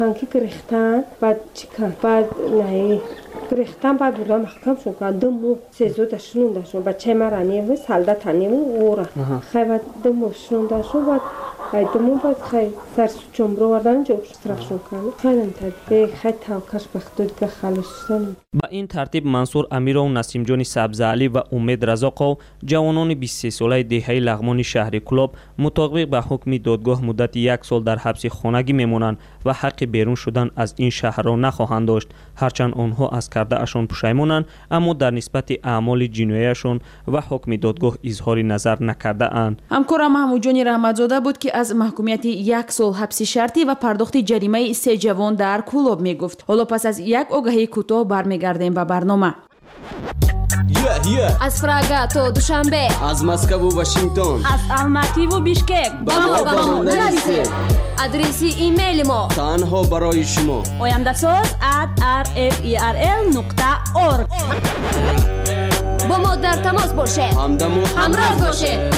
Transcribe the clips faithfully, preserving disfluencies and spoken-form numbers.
که گریختن بعد چیکار بعد نه گریختن بعد بودا محکم شد که دمو سیزو داشتون داشتون بچه مرانی و سالدا تنیم اورا خیلی بعد دمو شون داشتون بعد دمو بعد خیلی سرس چمرو وردن جوش تراشون کنه خیلی انتظاری خیلی تاکش بخدود که خالصن. با این ترتیب منصور امیرو و نسیم جان سبزعلی و امید رزاقو جوانان بیست و سه ساله دهه لغمان شهر کلوب مطابق به حکم دادگاه مدت یک سال در حبس خانگی میمونند و حق بیرون شدن از این شهر را نخواهند داشت. هرچند آنها از کرده اشان پشیمانند اما در نسبت اعمال جناییشان و حکم دادگاه اظهار نظر نکرده اند. همکارم محمود جان رحمتزاده بود که از محکومیت یک سال حبس شرطی و پرداخت جریمه سه جوان در کلوب میگفت. حالا پس از یک آگهی کوتاه برمیگردیم به برنامه. Yeah, yeah. از پراگ تا دوشنبه، از مسکو و واشنگتن، از الماتی و بیشکک با ما با ما نرسید. آدرس ایمیل ما تنها برای شما oyandasaz at r f e r l نقطه org. با ما در تماس باشه، همدم و همراه باشه.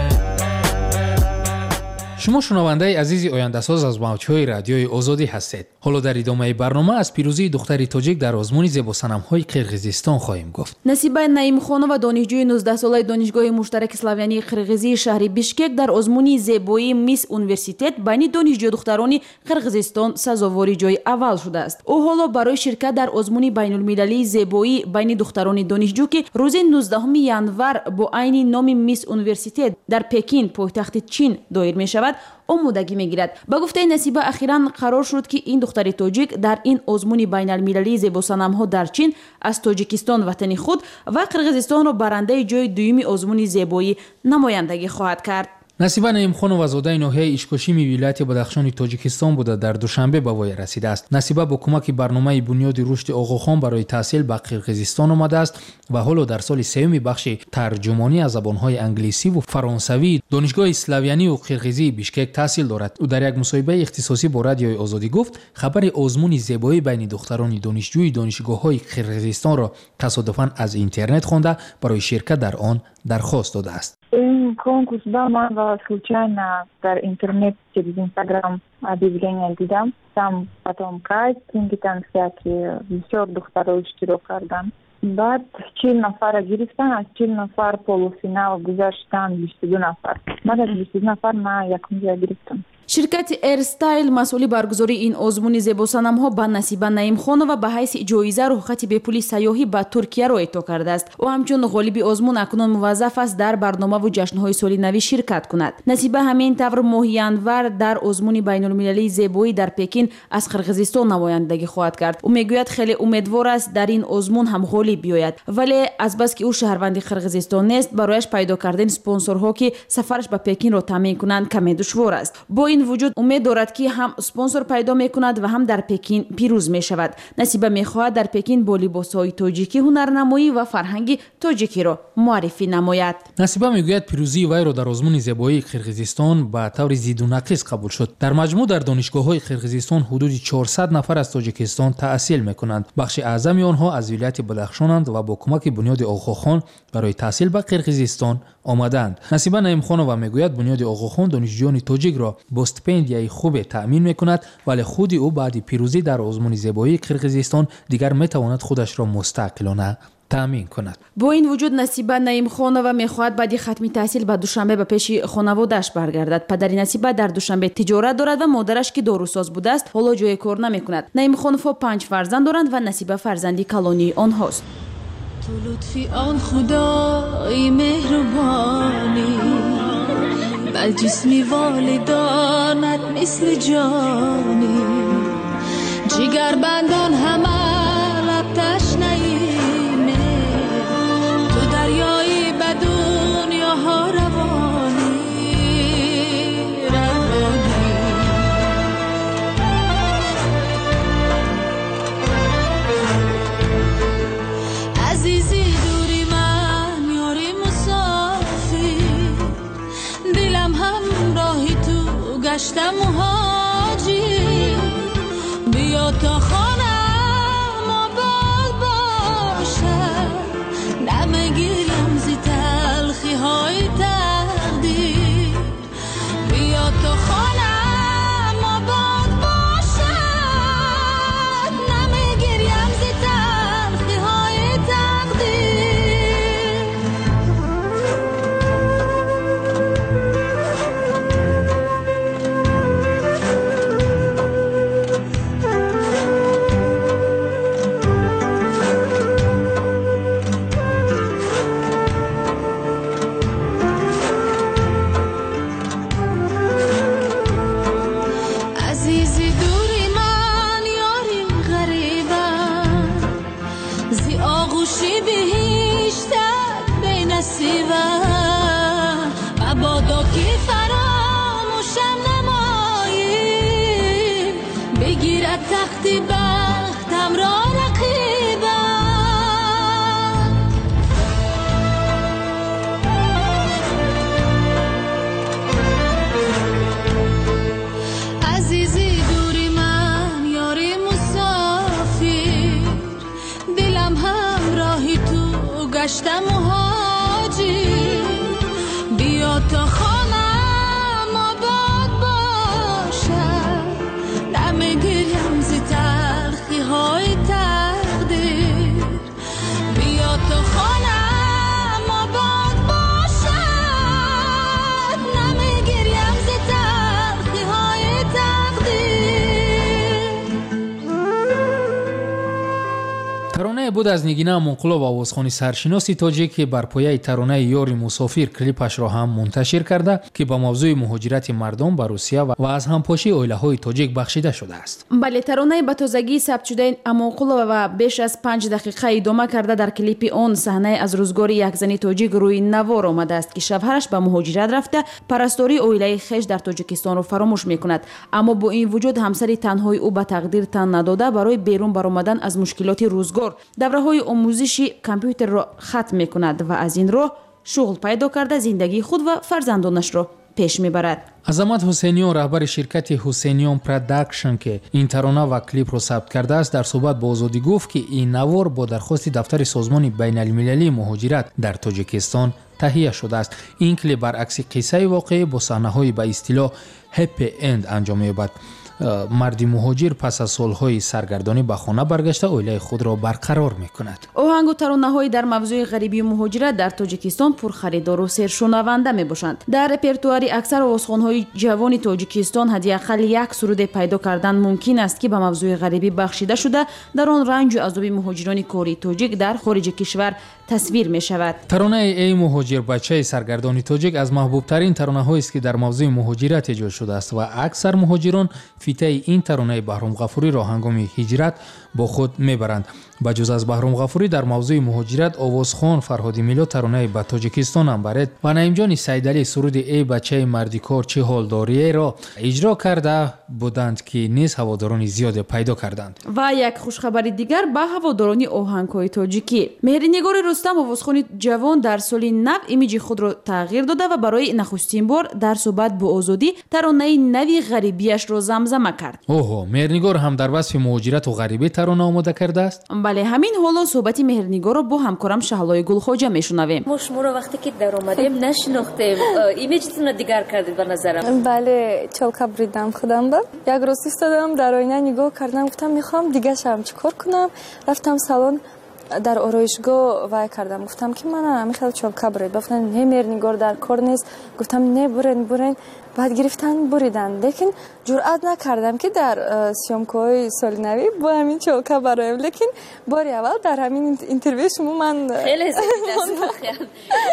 شما شنونده عزیزی آینده‌ساز از موج‌های رادیوی آزادی هستید. حالا در ادامه برنامه از پیروزی دختری تاجیک در آزمون زیبا صنم‌های قرقیزستان خواهیم گفت. نصیبه نعیم خانم و دانشجوی نوزده ساله دانشگاه مشترک اسلاویانی قرقیزی شهر بیشکک در آزمون زیبایی میس اونیورسیتت بین دانشجو دختران قرقیزستان سزاواری جای اول شده است. او حالا برای شرکت در آزمون بین‌المللی زیبایی بین دختران دانشجو که روز نوزدهم ژانویه با عین نام میس اونیورسیتت در پکین پایتخت چین دایر می شود آمادگی میگیرد. با گفته نصیبه اخیراً قرار شد که این دختر تاجیک در این آزمون بین‌المللی زیبا صنم‌ها در چین از تاجیکستان وطن خود و قرقیزستان را برنده جای دوم آزمون زیبایی نمایندگی خواهد کرد. نصیبه نعیم خانم و زاده ناحیه اشکاشیمی ولایت بدخشان تاجیکستان بوده در دوشنبه به وای رسیده است. نصیبه با کمک برنامه بنیاد رشد آقاخان برای تحصیل به قرقیزستان آمده است و حالا در سال سوم بخش ترجمانی از زبان‌های انگلیسی و فرانسوی دانشگاه اسلاویانی و قرقیزی بیشکک تحصیل دارد. او در یک مصاحبه اختصاصی با رادیوی آزادی گفت خبر آزمون زیبایی بین دختران دانشجوی دانشگاه‌های قرقیزستان را تصادفاً از اینترنت خوانده برای شرکت در آن درخواست داده است. این کنکورس با من و случайно در интернет через Instagram объявление دیدم. Там потом кастинги, там всякие بسیار دخترها اشتراک کردن. بعد چهل نفر گرفتن، از چهل نفر پولوفینال گذاشتن بیست و دو نفر. بعد از بیست و دو نفر من یکم جا گرفتم. شرکت ایرستایل مسئول برگزاری این آزمون زیبا صنم‌ها به نصیبه نعیم خانم و به حیث جایزه رخصت به پول سیاحی به ترکیه را اعطا کرده است. او همچون غالب آزمون اکنون موظف است در برنامه و جشن‌های سالی نو شرکت کند. نصیبه همین طور ماه ژانویه در آزمون بین‌المللی زیبایی در پکین از قرقیزستان نمایندگی خواهد کرد. او میگوید خیلی امیدوار است در این آزمون هم غالب بیاید، ولی از بس که او شهروند قرقیزستان نیست برایش پیدا کردن اسپانسرها که سفرش به پکین را تامین کنند کمی دشوار است. با این وجود امید دارد که هم اسپانسر پیدا میکند و هم در پکین پیروز می شود. نصیبه میخواهد در پکین با لباسهای تاجیکی هنرنمایی و فرهنگ تاجیکی را معرفی نماید. نصیبه میگوید پیروزی وی را در آزمون زیبایی قرقیزستان به طور زید و نقیص قبول شد. در مجموع در دانشگاه‌های قرقیزستان حدود چهارصد نفر از تاجیکستان تحصیل میکنند. بخش اعظمی آنها از ولایت بدخشانند و با کمک بنیاد آقاخان برای تحصیل به قرقیزستان آمدند. نصیبه نعیم خانم میگوید بنیاد آقاخان دانشجویان تاجیک را با استیپندیای خوب تأمین میکند، ولی خود او بعد پیروزی در آزمون زیبایی قرقیزستان دیگر میتواند خودش را مستقلانه تأمین کند. با این وجود نصیبه نعیم خانم میخواهد بعد ختم تحصیل به دوشنبه به پیش خانواده‌اش برگردد. پدر نصیبه در دوشنبه تجارت دارد و مادرش که داروساز بوده است حالا جای کار نمیکند. نعیم خانم پنج فرزند دارند و نصیبه فرزندی کلانی آنهاست. تو لطفی آن خدای مهربانی بل جسمی والدانت مثل جانی جگر بندان همه لب تشنهیمه تو دریایی به دنیا ها روانی روانی عزیزی دوری من یاری مسافر دلم همراهی تو گشتم مهاجر بیا تا خانم آباد باشد نمیگیرم زی تلخی های تقدیر بیا تا خانم آباد باشد گیرد تختی بختم را رقیبم عزیزی دوری من یاری مسافر دلم همراهی تو گشتم مهاجر بیا تا خانم آباد باشد نمیگیرم ز تلخی های تقدیر بیا تا خانم آباد باشد نمیگیرم ز تلخی های تقدیر. ترانه بود از نگینه منقلب آوازخوانی سرشناسی تاجیک که بر پایه ترانه یاری مسافر کلیپش را هم منتشر کرده که با موضوع مهاجرت مردم به روسیه و از همپاشی اویله‌های تاجیک بخشیده شده است. بله، ترانه به تازگی ثبت شده امونقلب و بیش از پنج دقیقه ادامه کرده در کلیپ اون صحنه از روزگار یک زن تاجیک روی نوار آمده است که شوهرش به مهاجرت رفته پرستاری اویله خویش در تاجیکستان را فراموش میکند، اما با این وجود همسر تنهای او به تقدیر تن نداده برای بیرون برآمدن از مشکلات روزگار دوره‌های آموزشی کامپیوتر را ختم میکند و از این راه شغل پیدا کرده زندگی خود و فرزندانش را پیش میبرد. عظمت حسینیان رهبر شرکت حسینیان پروداکشن که این ترانه و کلیپ را ثبت کرده است در صحبت با آزادی گفت که این نوار با درخواست دفتر سازمان بین المللی مهاجرت در تاجیکستان تهیه شده است. این کلیپ برعکس قصه واقعی با صحنه‌های به اصطلاح هپی اند انجام می‌یابد. مردی مهاجر پس از سالهای سرگردانی به خانه برگشته اویله خود را برقرار میکند. آهنگ و ترانه‌های در موضوع غریبی و مهاجرت در تاجیکستان پرخریدار و سرشنونده میباشند. در رپرتوار اکثر آوازخوان‌های جوان تاجیکستان حداقل یک سرود پیدا کردن ممکن است که به موضوع غریبی بخشیده شده در آن رنج و عذاب مهاجران کاری تاجیک در خارج کشور تصویر می شود. ترانه ای مهاجر بچه سرگردانی تاجیک از محبوب ترین ترانه هایی است که در موضوع مهاجرت اجرا شده است و اکثر مهاجران فیته این ترانه بهرام غفوری را هنگام هجرت با خود میبرند. بجز از بهرام غفوری در موضوع مهاجرت آوازخوان فرهادی میلاد ترانه به تاجیکستان هم برد و نعیم جان سیدعلی سرود ای بچه مردی کار چه حال داری را اجرا کرده بودند که نیز هواداران زیاد پیدا کردند. و یک خوشخبر دیگر به هواداران آهنگ‌های تاجیکی، مهرنگار رستم آوازخوان جوان در سال نو ایمیج خود را تغییر داده و برای نخستین بار در صحبت با آزادی ترانه نوی غریبیش را زمزمه کرد. اوه، مهرنگار هم در وصف مهاجرت و غریبی ترانه آماده کرده است. بله، همین حالا صحبت مهرنگار را با همکارم شهلای گلخواجه میشنویم. ما شما را وقتی که در اومدیم نشناختیم، ایمیجتون را دیگر کردید به نظرم. بله، چالکا بریدم خودم با یک روز ایستادم در آینه نگاه کردم، گفتم میخوام دیگه شم چیکار کنم. رفتم سالن در آرایشگاه وای کردم، گفتم که من میخوام چالکا برید. گفتن نه مهرنگار در کار نیست. گفتم نه برین برین. بعد گرفتن بریدن، لیکن جرئت نکردم که در سیامکوهای سال نوی با همین چالکا برایم. لیکن باری اول در همین اینترویو شما من خیلی زیباست.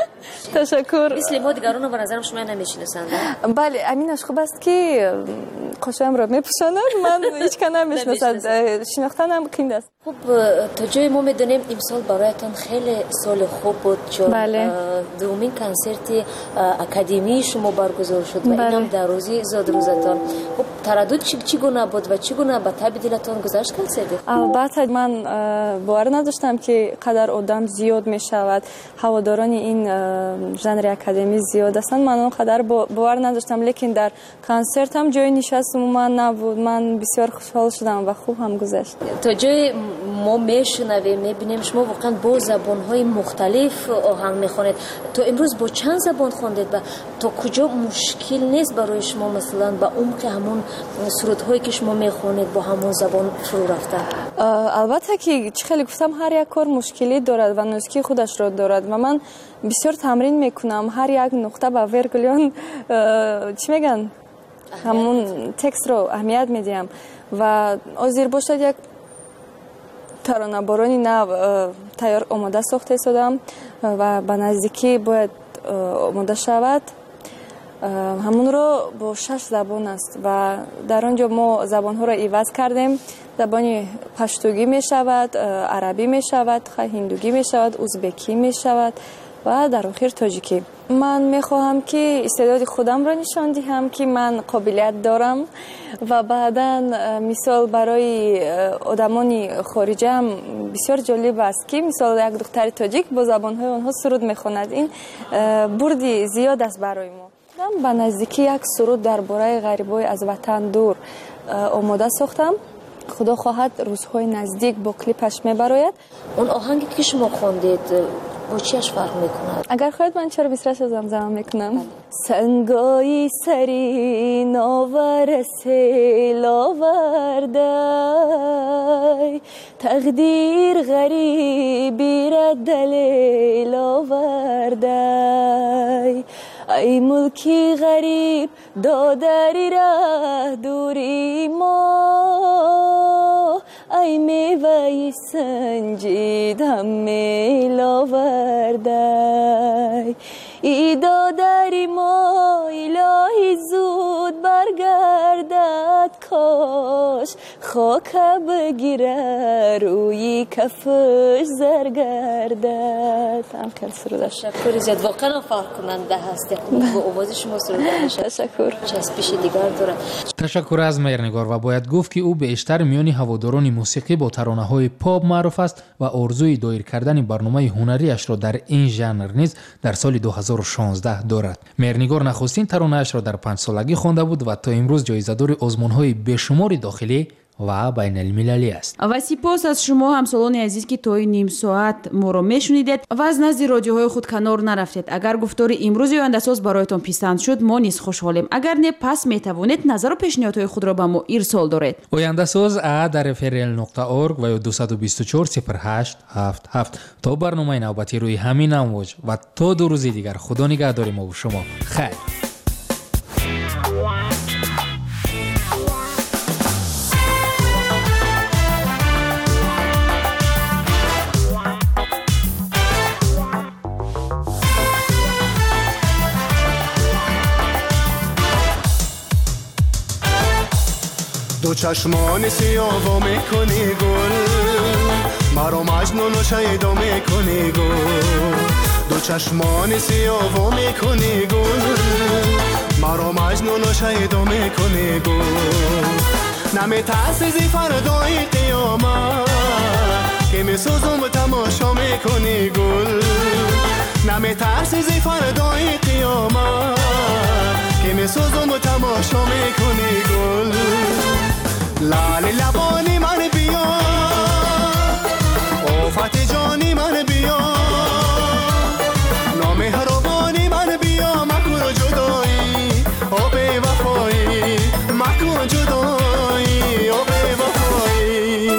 تشکر. مثل ما دیگران رو به نظرم شما نمیشناسند. بله، امینش خوب است که قشنگم را میپوشاند، من هیچ کس نمیشناسد، شناختنم قیمت است. خب تا جای ما میدونیم امسال برایتان خیلی سال خوب بود، چون بله. دومین کنسرت اکادمی شما برگزار شد و اینم در روزی زاد روزتان. خب تردد چی چگونه بود و چگونه به تب دلتان گذشت کنسرت؟ البته من باور نداشتم که قدر آدم زیاد میشود، هواداران این ژانر اکادمی زیاد هستند. من اون قدر باور نداشتم، لیکن در کنسرت هم جای نشست من نبود. من بسیار خوشحال شدم و خوب هم گذشت. تا جای ما میشنویم میبینیم شما واقعا با زبان‌های مختلف آهنگ میخونید. تو امروز با چند زبان خوندید و تا کجا مشکل نیست برای شما مثلا با عمق همون سرودهایی که شما میخونید با همون زبان فرو رفتن؟ البته که چه خیلی گفتم هر یک کار مشکلی دارد و نوسکی خودش را دارد و من بسیار تمرین میکنم هر یک نقطه با ورگلیون چی میگن همون تکست رو اهمیت میدیم و آزیر باشد یک ترانه بارانی نو تیار آماده ساخته شدم و به نزدیکی باید آماده شود. همون رو با شش زبان است و در آنجا ما زبان ها را عوض کردیم. زبان پشتوگی می شود، عربی می شود، هندوگی می شود، ازبکی می شود و در آخر تاجیکی. من میخواهم که استعداد خودم را نشان دهم که من قابلیت دارم و بعدا مثال برای آدمان خارجی هم بسیار جالب است که مثال یک دختر تاجیک با زبانهای آنها سرود میخواند. این بردی زیاد است برای ما. من به نزدیکی یک سرود درباره غریبای از وطن دور آماده ساختم. خدا خواهد روزهای نزدیک با کلیپش میبراید. اون آهنگی که شما خواندید با چیش فرق میکند؟ اگر خواهید من چرا بیسرش زمزمه میکنم. سنگای سری ناور سیل آورده، تقدیر غریبی را دلیل آورده، ای ملکی غریب دادری را دوری ما، ای میوه سنجید هم میل آورده، ای دادری ما الهی زود برگردد، کاش خاک بگیره روی کفش زرگردد. هم خیلی سرودش تشکر زیاد، واقعا فرق کننده هست با آواز شما سرودن. تشکر. چسبش دیگر داره. تشکر از مهرنگار و باید گفت که او بیشتر میان هواداران موسیقی با ترانه‌های پاپ معروف است و آرزوی دایر کردن برنامه هنریش را در این ژانر نیز در سال دو هزار و شانزده دارد. مهرنگار نخستین ترانه‌اش را در پنج سالگی خوانده بود و تا امروز جایزه‌دار آزمون‌های بیشماری داخلی و بین المللی است. و سپاس از شما همسالان عزیز که تا نیم ساعت ما را میشنیدید و از نزد رادیوهای خود کنار نرفتید. اگر گفتار امروز یا اندساز برایتان پسند شد ما نیز خوشحالیم. اگر نه پس میتوانید نظر و پیشنهادهای خود را به ما ارسال دارید. اویندساز ا در اف ار ال نقطه اورگ و یا دو دو چهار صفر هشت هفت هفت. تا برنامه نوبتی روی همین امواج و تا دو روز دیگر خدا نگهدار ما و شما. خیر. دو چشمان سیاه میکنی گل، مرا مجنون و شیدا میکنی گل. دو چشمان سیاه میکنی گل، مرا مجنون و شیدا میکنی گل. نمیترسی زی فردای قیامت که میسوزم و تماشا میکنی گل. نمیترسی زی فردای قیامت که میسوزم و تماشا میکنی گل. لال لبانی من بیا، آفت جانی من بیا، نامهربانی من بیا، مکن جدایی آب وفایی، مکن جدایی آب وفایی.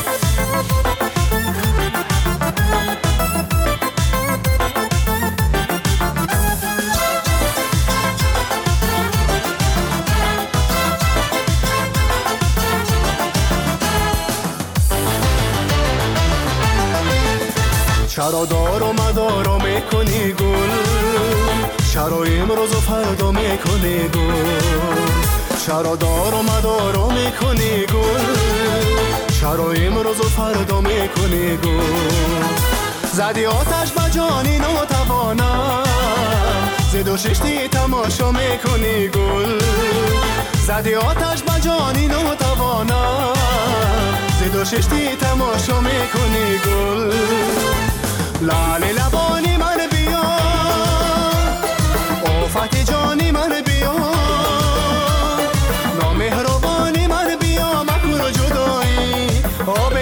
چرا دار و مدارا میکنی گل، چرا امروز و فردا میکنی گل. چرا دار و مدارا میکنی گل، چرا امروز و فردا میکنی گل. زدی آتش به جانی ناتوانم، زد و ششتی تماشا میکنی گل. زدی آتش به جانی ناتوانم، زد و ششتی تماشا میکنی گل. لال لبانی من بیا، آفت جانی من بیا، نامهربانی من بیا، مکن جدایی آب